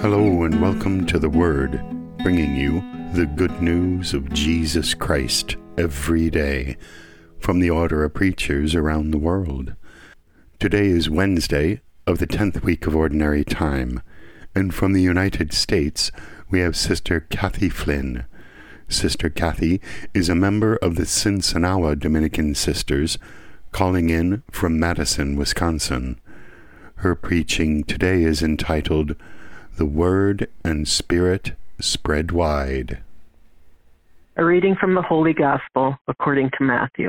Hello and welcome to The Word, bringing you the good news of Jesus Christ every day from the order of preachers around the world. Today is Wednesday of the 10th week of Ordinary Time, and from the United States we have Sister Kathy Flynn. Sister Kathy is a member of the Sinsinawa Dominican Sisters, calling in from Madison, Wisconsin. Her preaching today is entitled, The Word and Spirit Spread Wide. A reading from the Holy Gospel according to Matthew.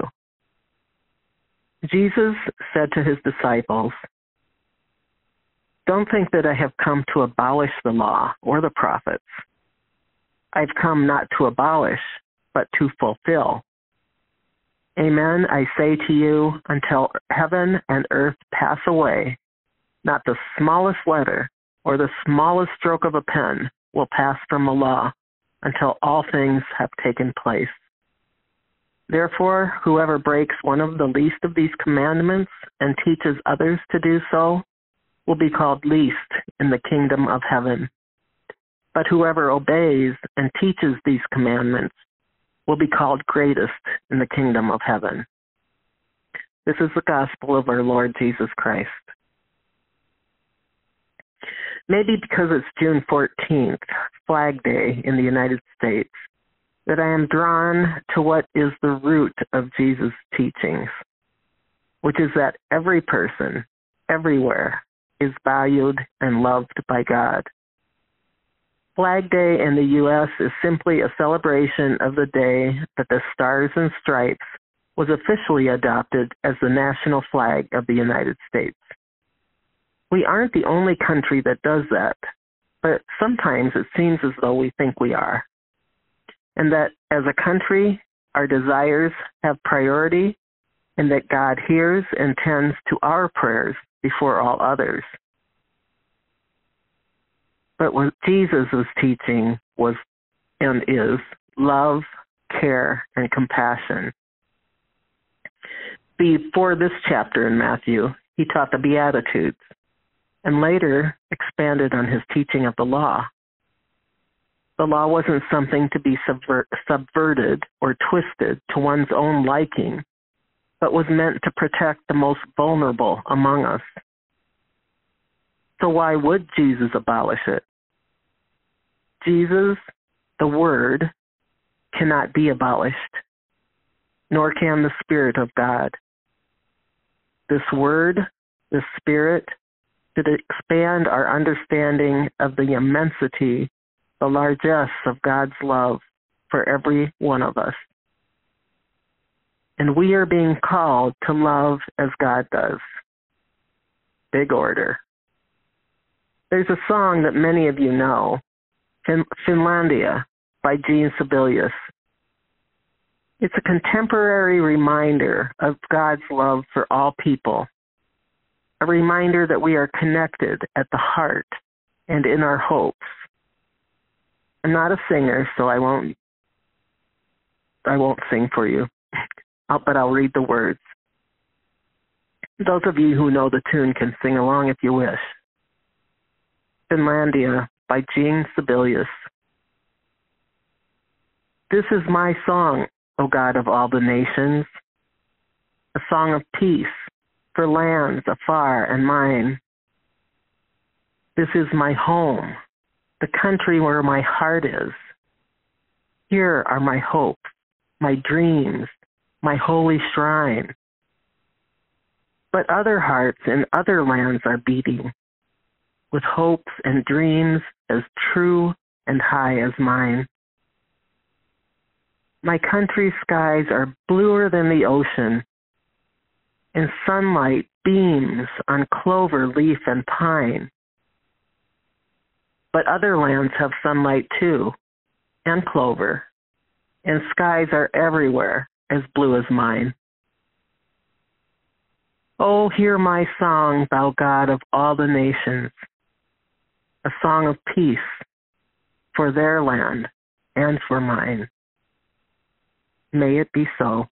Jesus said to his disciples, "Don't think that I have come to abolish the law or the prophets. I've come not to abolish, but to fulfill. Amen, I say to you, until heaven and earth pass away, not the smallest letter or the smallest stroke of a pen will pass from the law until all things have taken place. Therefore, whoever breaks one of the least of these commandments and teaches others to do so will be called least in the kingdom of heaven. But whoever obeys and teaches these commandments will be called greatest in the kingdom of heaven." This is the gospel of our Lord Jesus Christ. Maybe because it's June 14th, Flag Day in the United States, that I am drawn to what is the root of Jesus' teachings, which is that every person, everywhere, is valued and loved by God. Flag Day in the U.S. is simply a celebration of the day that the Stars and Stripes was officially adopted as the national flag of the United States. We aren't the only country that does that, but sometimes it seems as though we think we are. And that as a country, our desires have priority, and that God hears and tends to our prayers before all others. But what Jesus was teaching was and is love, care, and compassion. Before this chapter in Matthew, he taught the Beatitudes, and later expanded on his teaching of the law. The law wasn't something to be subverted or twisted to one's own liking, but was meant to protect the most vulnerable among us. So why would Jesus abolish it? Jesus, the Word, cannot be abolished, nor can the Spirit of God. This Word, the Spirit, should expand our understanding of the immensity, the largesse of God's love for every one of us. And we are being called to love as God does. Big order. There's a song that many of you know, Finlandia by Jean Sibelius. It's a contemporary reminder of God's love for all people. A reminder that we are connected at the heart and in our hopes. I'm not a singer, so I won't sing for you, but I'll read the words. Those of you who know the tune can sing along if you wish. Finlandia by Jean Sibelius. This is my song, O God of all the nations, a song of peace for lands afar and mine. This is my home, the country where my heart is. Here are my hopes, my dreams, my holy shrine. But other hearts in other lands are beating, with hopes and dreams as true and high as mine. My country's skies are bluer than the ocean, and sunlight beams on clover, leaf, and pine. But other lands have sunlight too, and clover, and skies are everywhere as blue as mine. Oh, hear my song, thou God of all the nations, a song of peace for their land and for mine. May it be so.